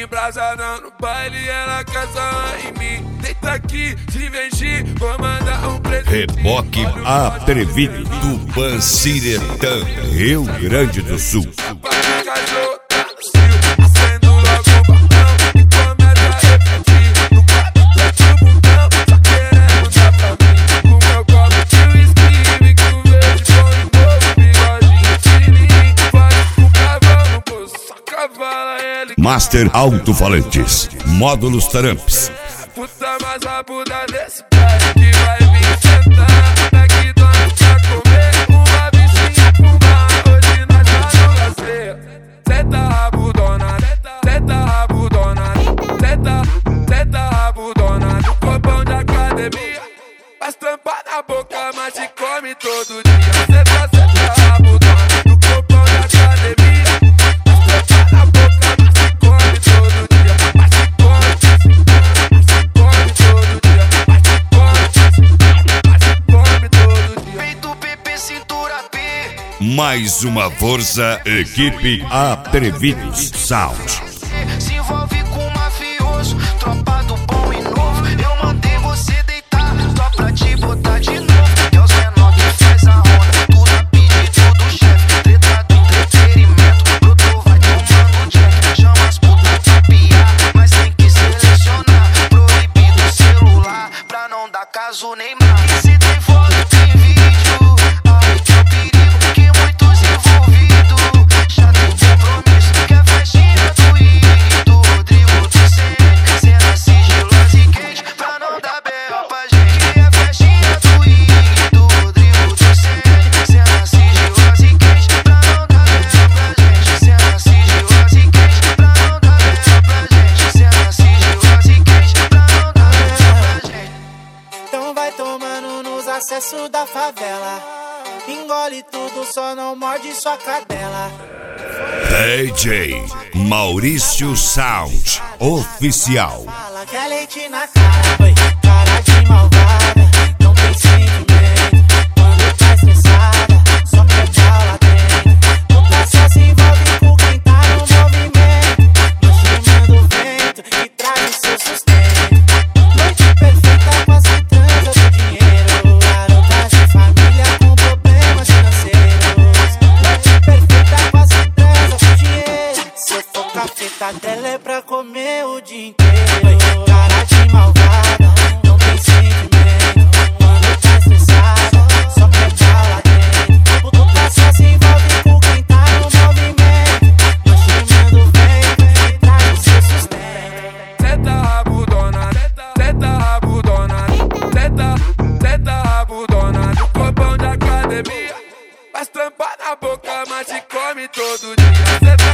embrasada no baile, ela quer sarrar em mim. Deita aqui, se venci, vou mandar um presente. Reboque Atrevido, Tupanciretã, Rio Grande do Sul. Master Alto-Falantes, Módulos Taramps. Puta mais rabuda desse baile que vai vir sentar. McDonald's pra comer, uma bichinha fumar. Hoje nós tá no lazer. Senta rabudona, senta rabudona, senta rabudona no copão de academia. Faz tampa na boca, mas te come todo dia. Senta rabudona no copão de academia. Mais uma força, equipe Atrevidos Sound. Se envolve com mafioso, tropa do bom e novo. Eu mandei você deitar, só pra te botar de novo. É os menor que faz a onda, tudo a pedido do chefe. Treta do entretenimento, brotou vai tomando jack. Chama as putas pra piar, mas tem que selecionar. Proibido o celular, pra não dar caso nem mais. E se tem foto, tem vídeo, aí que é o perigo. Acesso da favela, engole tudo, só não morde sua cadela. DJ Maurício Sound Oficial. Fala que é leite na cara, oi, cara de malvada, não tem sentimento. Quando tá estressada, só quer bala dentro. Nunca só se envolve com quem tá no movimento. Mas chamando o vento e traz o seu sustento. Noite perfeita, quase transa do dinheiro. Cafeta dela é pra comer o dia inteiro. Cara de malvada, não tem sentimento. Quando tá estressada, só quer bala dentro. Tu tá só se envolve com quem tá no movimento. Mas chamando o vento e traz o seu sustento. Senta rabudona, senta rabudona, senta rabudona no copão de academia. Faz tampa na boca, mas te come todo dia.